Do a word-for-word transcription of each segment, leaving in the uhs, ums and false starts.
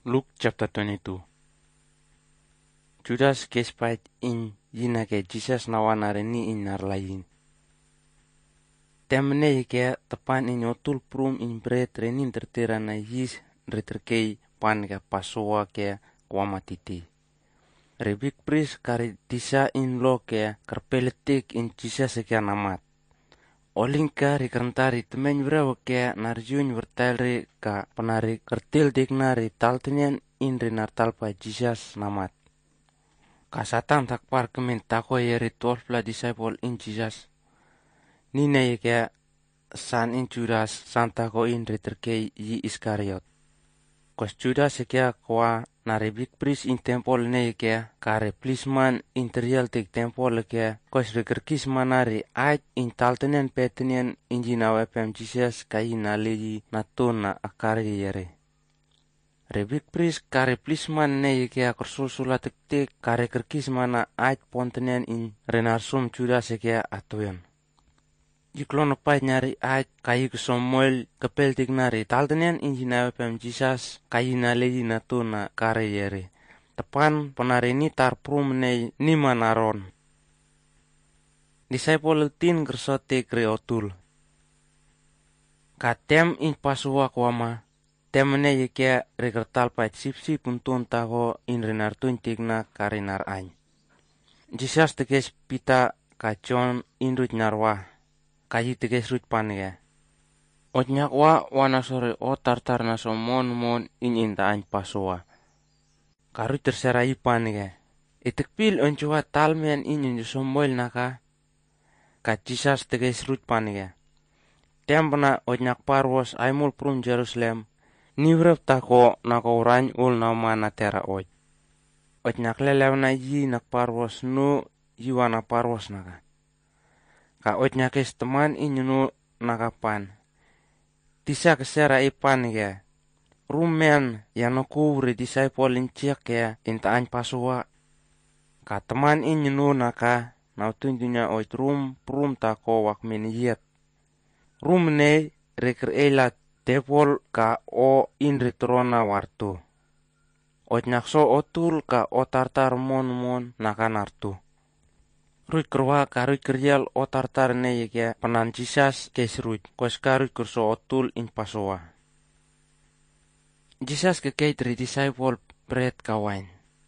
Luke chapter twenty-two. Judas kespait in yina ke Jesus nawanare ni in narlayin. Temne ke tepan in otul prum in bread renin tertera na yis reterkei pan ke pasoa ke kwamatiti. Rebik pris kari disa in lo ke karpeletik in Jesus ke namat. Olingka rikrentari temen vrewa ke narjun vertelri ka penari kertil dignari taltinian in rinartalpa Jesus namat. Kasatan takpar kemin tako yeri twelve la disciple in Jesus. Nina ke san in Judas santa ko in riterkei yi Iskariot. Kos Judas ke kwa narebik pris in temple ne ke kare plisman interial tik temple ke kos rekerkis manari ait in taltenen petenian injina wepem Jesus kai naleji natuna akari yere. Rebik pris kare plisman ne ke korsulsula tik kare kerkis mana ait pontenian in renarsum Judas ke atuyan. Jiklono pai nyari ait kai kesomuel kepeltik nari taltenian injina wepem Jesus kai naleji natuna kare yere. Tepan penari ni tarprum ne nima naron. Disciple tin kersote kre otul. Katem in pasua kwama. Temene yeke rekertal pait sipsi puntun taho in renartuin tigna karinar any. Jesus teges pita kacon inrut narwa. Kaji teges rut pange. Otnyakwa wana sore o tartar na so mon mon in inta any pasua. Karu terserai pange. Itekpil onchua talmen in in somoil naka. Ka Jesus teges rut pange. Tempna otnyak parwas aimul prum Jerusalem. Nivrep tako nako urany ul na mana tera oj. Otnyak lelew na yi nak parwas nu yiwana parwas naka. Ka otnyak es teman inyunu nakapan. Tisa kesera ipan ya. Rumen yang nakuvri disciple inciak ya intaan pasua. Ka teman inyunu naka nautunjunya oj rum prum tako wakmin yet. Rum ne reker elat tepol ka o inritrona wartu. Otnyakso otul ka o tartar mon mon nakanartu. Ruit kerwa ka ruit kerial o tartar ne yeke penan Jesus kesruit. Kos ka ruit kerso otul in pasoa. Jesus kekei tri disciple bread kawain.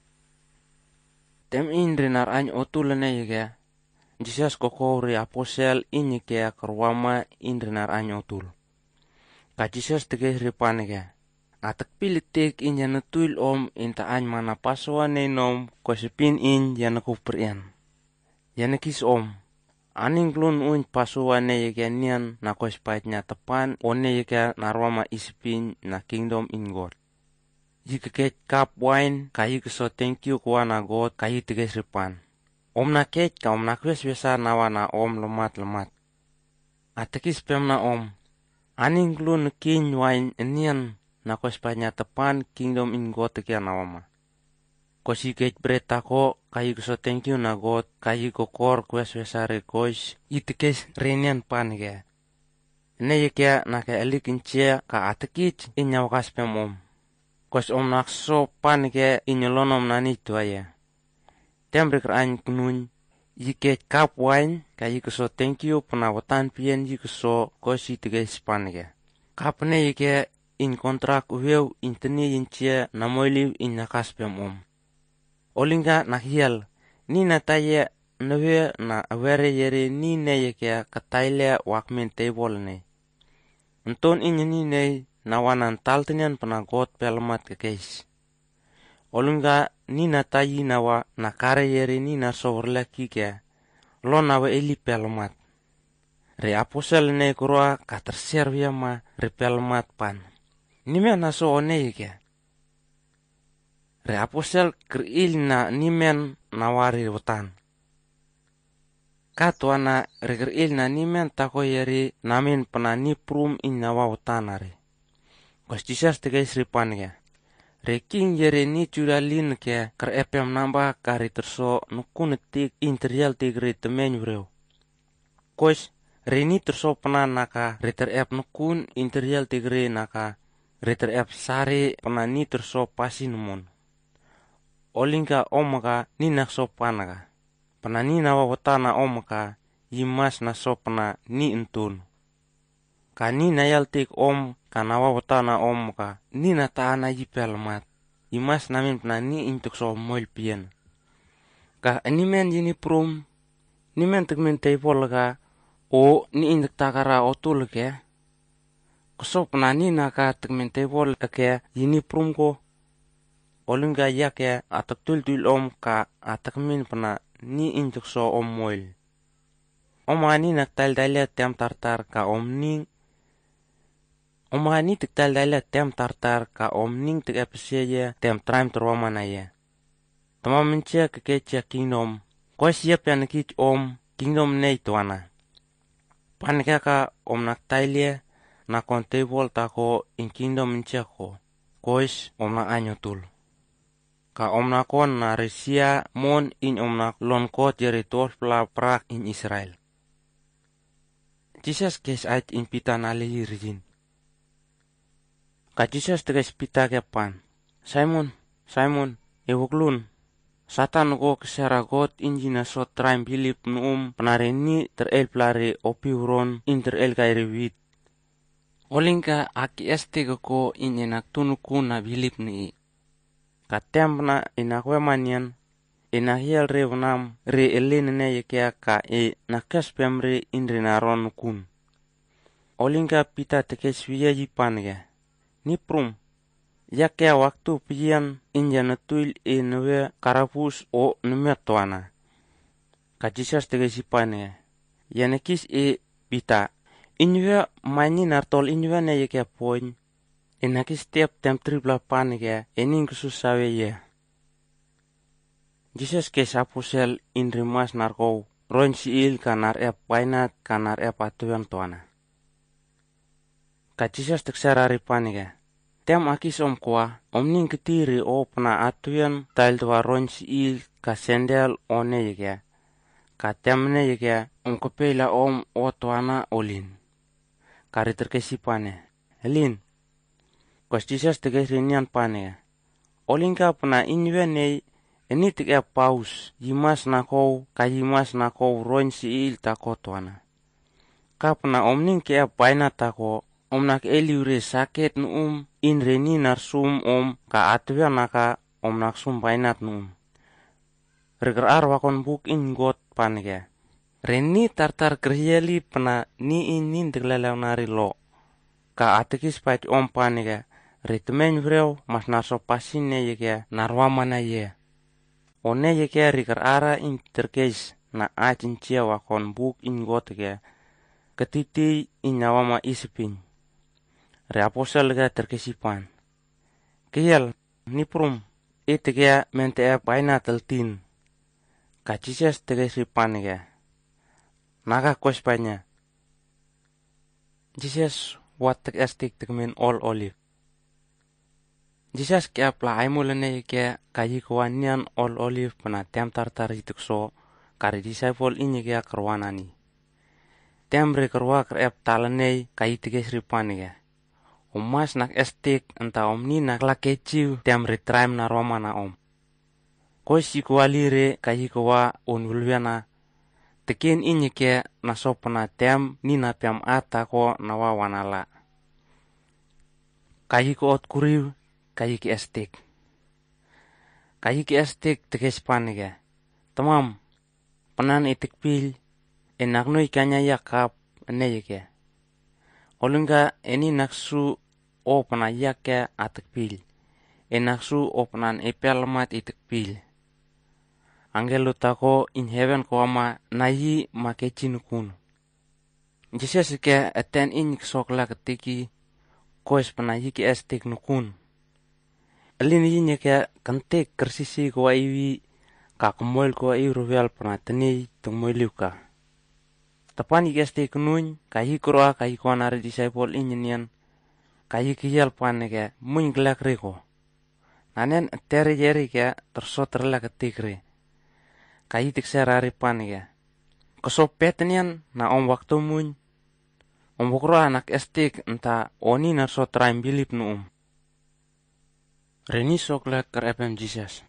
Tem in rinar any otul ne yeke. Jesus kokori aposel in yeke kerwama in rinar any otul. Ka Jesus teges ripanega. Atak pilitik in yana tuil om inta any mana pasoa ne nom kosipin in yana kuprian. Yana kis om. Aning glun uin pasoa ne yeke nian na kospait nya tepan o ne yeke narwama isipin na kingdom in God. Jika ket kap wine kayi keso thank you kwa na God kayi teges ripan. Om na ket ka om na kwes wesa nawa na om lemat lemat. Atakis pem na om. Aning glun kin wine enian na kospanya tepan kingdom in God teke nawama. Kosi ket bread tako kayi keso thank you na God kayi kokor kwes wesare kois itekes renian pan ke. Ne yeke na ke elik inchia ka atekich inyawakas pem om. Kos om nakso pan ke inyolonom nani tuaya. Tembrik rany kunun yike kap wine kayi keso thank you penawatan pien yikeso kosi teges pan ke. Kapne yike in kontrak uweu inteni inchia namoili in nakas pem om. Olinga nahiel ni nataye newe na awere yere ni ne yeke kataile wakmin table ne. Enton in ni ne nawanan taltenian penagot pelmat kekeis. Olinga ni natayi nawa nakare yere ni nasovrle kike lo nawe eli pelmat. Re aposel ne kurwa katerservia ma re pelmat pan. Nimen naso one yeke. Re aposel keril na nimen nawari wutan. Katwana re keril na nimen tako yeri namin pena niprum in nawa wutanare. Kos Jesus teges ripan ke. Re king yeri ni judalin ke ker epem namba kari terso nukunetik interial tigri temen vreo. Kos re ni terso pena naka re ter ep nukun interial tigri naka Riter ep sare pena ni terso pasi numon. Olingka omaka ni nakso panaka. Pena ni nawa watana omaka yimas na so pena ni entun. Ka ni nayaltik om ka nawa watana omaka ni na taana yipelmat. Yimas namin pena ni intuk so moil pien. Ka nimen yini prum, nimen tekmen teipolka o ni intuk takara otul ke. Koso pena ni naka tekmen teipol ke yini prum ko. Olingka yake atak tul-tul om ka atak min pena ni intuk so om moil. Oma ni nak tal-talia tem tartar ka om ning. Oma ni tik tal-talia tem tartar ka om ning tik episye tem traim terwamana ye. Tama mencia kekecia kingdom. Koi siap ya nekich om kingdom nei tuana. Panika ka om nak talia na kon table tako in kingdom mencia ko. Kois om nak anyotul. Ka om nak kon na resia mon in om nak lon kot jeri tolv pla prak in Israel. Jesus kes ait in pita nale yirijin. Ka Jesus teges pita ke pan. Simon, Simon, ewoklun. Satan ko kesera got injina so traim bilip nuum penare ni terel plare opiuron in terel kairi wit. Olingka aki este ko in enak tunuku na bilip ni. Katem na inakwe manian enak hiel re vanam re elene ne yekea ka e nakas pemre in renaron kun. Olingka pita tekes wiya yipange. Ni prum. Yakea waktu pian inja natuil e newe karapus o numet tuana. Ka Jesus teges yipange. Yanekis e pita. Inwe mani nartol inwe ne yekea poin. Enakis tiap tem tripla panige ening kususawe ye. Jesus kes apusel in rimas narkou. Roin siil kanar ep painat kanar ep atuan tuana. Ka Jesus teksarari panige. Tem akis om kwa, om ning ketiri o pena atuan tail tua roin siil ka sendel o ne yeke. Ka tem ne yeke om kepela om o tuana olin. Kari terkesi pane. Elin. Kos Jesus teges rinian pane. Olingka pena inwe nei eni teke paus yimas nakou ka yimas nakou roin siil tako tuana. Ka pena om ning ke paina tako om nak eliure saket nuum in reni narsum om ka atwe naka om nak sum painat nuum. Reger ar wakon buk in got panike. Reni tartar krieli pena ni in nin teglelew nari lo. Ka atekis pait om panike. Ritmen vreo mas narso pasin ne yeke narwamana ye. One yeke riker ara in terkes na achin cia wakon buk in gotke ketiti in nawama isipin. Re apostel ga terkesipan. Kiel ni prum iteke mente e paina teltin. Ka Jesus tegesipan ge. Naga kospanya. Jesus watek estik tekmen all olive. Jesus ke apla aimulene ke kayi kwanian all olive pena tem tartar itukso kari disciple inye ke karwanani. Tem re karwa krep talenei kayi tiges ripanige. Omas nak estik enta om ni nak lakeciu tem re traim na Roma na om. Koi si kuali re kayi kwa onwulwiana. Tekin inye ke nasopana tem ni na piam ata ko nawa wanala. Kayi ko ot kuriu kayi ki estik. Kayi ki estik teges panige. Tamam, penan itik pil, enak no ikanya yakap eneyeke. Olingka eni naksu o pena yake atik pil. Enaksu o penan epelmat itik pil. Angelo tako in heaven ko ama nayi makechinukun. Jesus ke eten in ksokla ketiki koes pena yiki estik nukun. Elin yinya ke kentek kersisi ko iwi ka kemoil ko i ruvel pena teni tungmoiliu ka. Tapan yiki estik nun ka yi kroa ka yi konare disciple inyenian ka yi kiyal paneke muin glak riko. Nanen teri jeri ke tersoterla ketikre. Ka yi tikserari paneke. Kesopetenian na om waktu mun Ombukro anak estik enta oni narso traim bilip nu um. Reni sokle ker epem Jesus.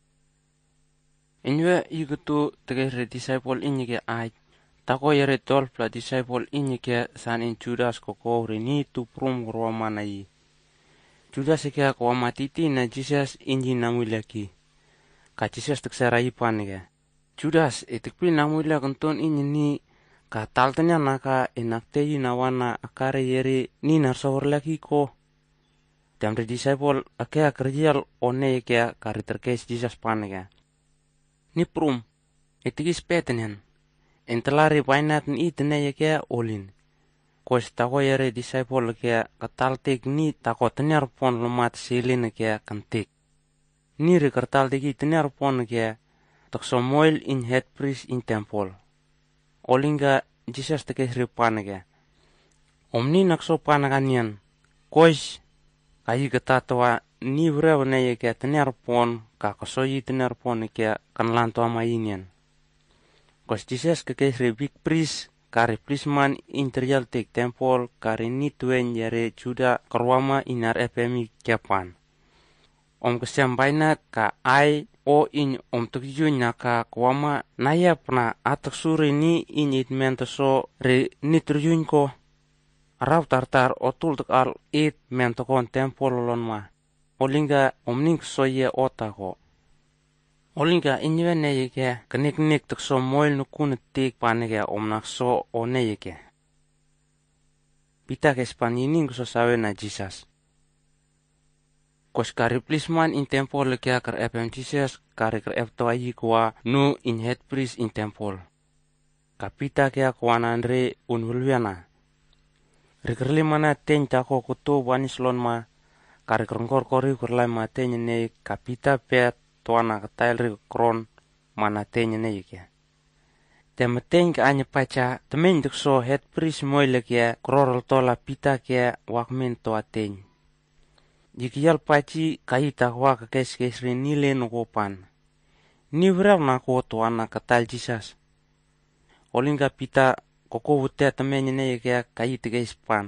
Inwe igutu tegere disciple inyike ai. Tako yere tol pla disciple inyike san in Judas koko reni tu prum roma na i. Judas ike kwa matiti na Jesus inji namulaki. Ka Jesus teksera ipanike. Judas itikpi namulak unton inyi ni ka taltanya naka enakteyi nawana akare yeri ni narsawar lagi ko. Damre disciple ake akerjal one ike ka riterkes Jesus panike. Ni prum itikis petenen. Entelari painat ni itene ike olin. Kos tako yeri disciple ike kataltik ni tako tenyar pon lemat silin ike kantik. Ni rekertaltik itenyar pon ike takso moil in head priest in temple. Olinga Jesus tekes ripanike. Omni nakso panaganian. Kois kayi getatwa ni vrew ne ike tenyar pon ka kasoyi tenyar pon ike kan lanto ama inian. Kos Jesus kekes ri big priest kari prisman interial tek temple kari ni tuen yare Juda karwama inar epemi kepan. Om kesyam bainat ka ai o in om tukju nyaka kwama naya pna atak suri ni in it mentoso re nitrujun ko. Arau tartar otul tek al it mentokon temple lon ma. Olinga omning soye otako. Olinga inyewe neyike kenik nik tekso moil nukun tik panike omnak so o neyike. Pita kespan yining so sawe na Jesus. Kos kari plisman in temple kia ker epem Jesus kari ker epto ayi kwa nu in head priest in temple. Kapita kia kwa nandre unwulwiana. Rikerli mana ten tako kutu wanis lon ma kari kerengkor kori kerlai ma tenya ne kapita pet tuana katail ri kron mana tenya ne yike. Temeteng ke anya pacha temen so head priest moile kia krorol tola pita kia wakmen toa teny. Jikial pachi kaita kwa kakes kesri nile nukopan. Ni vrew na ko tuana katal Jesus. Olinga pita koko wute temen ne yike kaita kespan.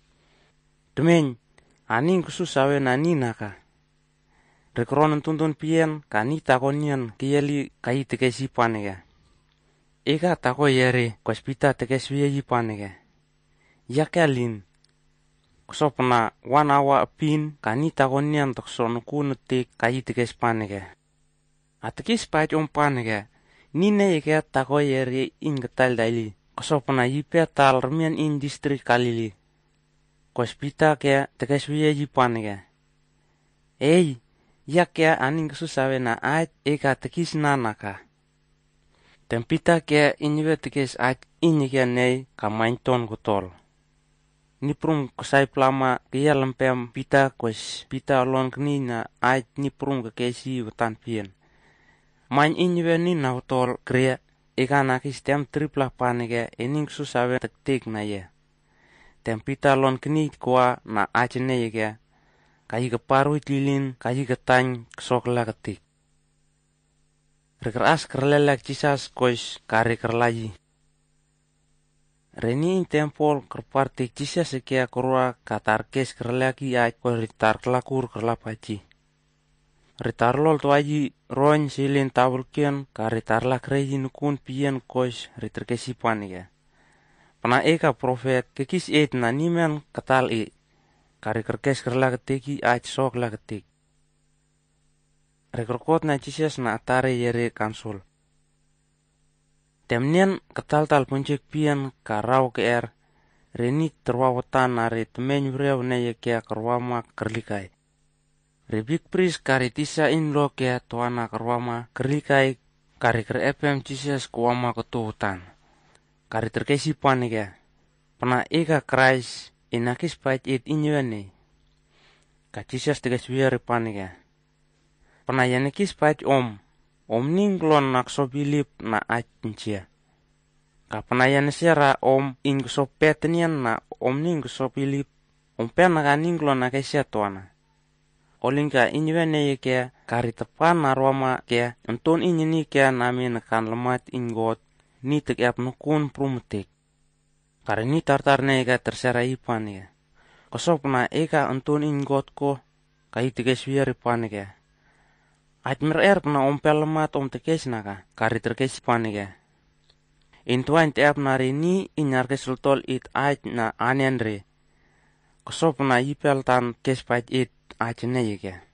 Temen aning kususawe na ninaka. Rekronan tuntun pien kanita konian kiyeli kaita kesipanike. Eka tako yere kospita tekes wiye panike. Yakalin. Kusopna one hour pin kanita konian tokso nukunutik kayi tekes panike. Atekis pach om panike. Nine eke tako yere ingetal daili. Kusopna yipe tal remian in distrik kalili. Kospita ke tekes wiye panike. Ei, yakia aning kususawe na ait eka tekis nanaka. Tempita ke inyewe tekes ait inyike nei kamainton kutol. Ni prum kusai plama kia lempem pita kos pita lon kni na ait ni prum kekesi wetan pien. Main inyewe ni na utol kria eka nakis tem tripla panike ening susawe tektik na ye. Tempita lon kni kwa na achene yeke kayi keparuit lilin kayi ketany kesokla ketik. Rekeras kerlelek Jesus kois kari kerlayi. Reni in temple kerpartik Jesus ikia kurua katar kes kerlaki ay ko ritar kelakur kerlapaci. Ritar lol tu aji roin silin tabulkian ka ritar lakreji nukun pien kois ritar kesipan ike. Pana eka profet kekis et na nimen katal i. Kari kerkes kerlaketiki ay sok laketik. Rekrokot na Jesus na atare yere kansul. Temnian ketal-tal puncik pian karau ke er. Reni terwawatan nare temen vrew ne yekia kerwama kerlikai. Rebik pris kari tisa in lo kia tuana kerwama kerlikai kari ker epem Jesus kuwama ketuhutan. Kari terkesi panike. Pena eka Christ inakis pait it inyuene. Ka Jesus teges wiari panike. Pena yanekis pait om. Om ninglon nakso bilip na acincia. Ka pena yanesiara om ingso petenian na om ningso bilip. Om pena ka ninglon na kesia tuana. Olingka inyuene yeke kari tepan narwama ke enton inyini ke namin kan lemat ingot ni tek ep nukun prumutik. Karena tartar na ika terserah ipan ya. Kosop na eka antun ingot ko kai tiges wiar ipan ya. Ait mer er na ompel mat om tekes na ka kari terkes ipan ya. Intuan tiap nari ni inyar kesultol it ait na anenre. Kosop na ipel tan kes pait it ait ne ya.